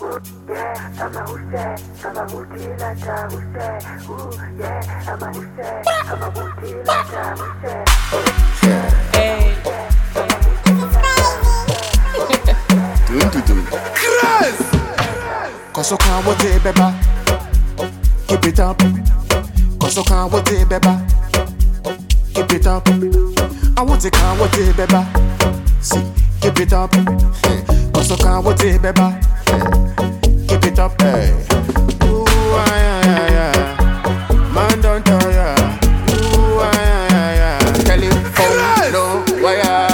I'm a Hussein, I'm a Mutilata Hussein. Ooh, yeah, I'm a Hussein, I'm a Mutilata Hussein. Hey. Chris! Cause I can't wait it, baby. Keep it up. Cause I can't wait it, baby. Keep it up. I want to can't wait it, baby. See, keep it up. Cause I can't wait it, baby. Keep it up, hey. Ooh, yeah. Man don't tire. Ooh, yeah. Telephone, no wire.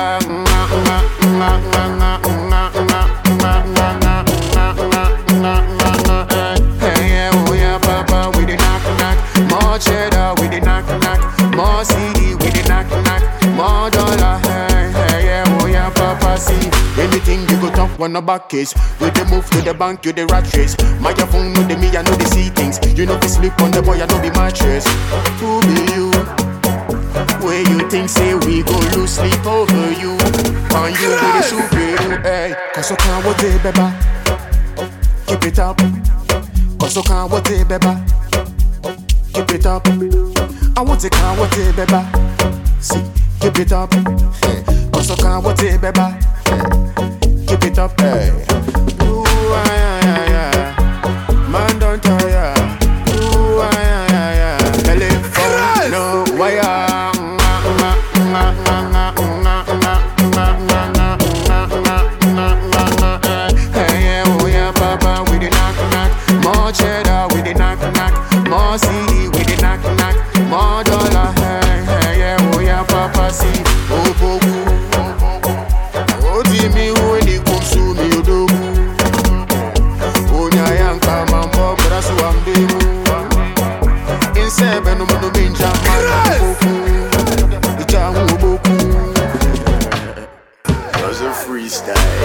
Hey, oh yeah, papa, we the knock. More cheddar, we the knock. More CD, we the knock. More dollar, hey, yeah, oh yeah, papa, see. Anything you go talk, wanna back case. With the move to the bank, you the rat race. My phone know the me, I know the see things. You know the sleep on the boy, I know the mattress. Who be you? Where you think say we go lose sleep over you? Can you be the super, hey? Cause I can't wait it, baby. Keep it up. Cause I can't wait it, baby. Keep it up. I want to can't wait it, baby. See, keep it up. Cause I can't wait it, baby. Keep it up, hey. Ooh, yeah. Man don't tire. Ooh, yeah. Telephone, no wire. Hey, oh yeah, papa, we the knock. More cheddar, we the knock. More CD, we the knock. More dollar, hey, yeah, oh yeah, papa, see. Oh, Timmy, when he comes to me, you do. Oh, Nyan, come on, Bob, that's what I'm doing. In 7, no ninja, man, it's a freestyle.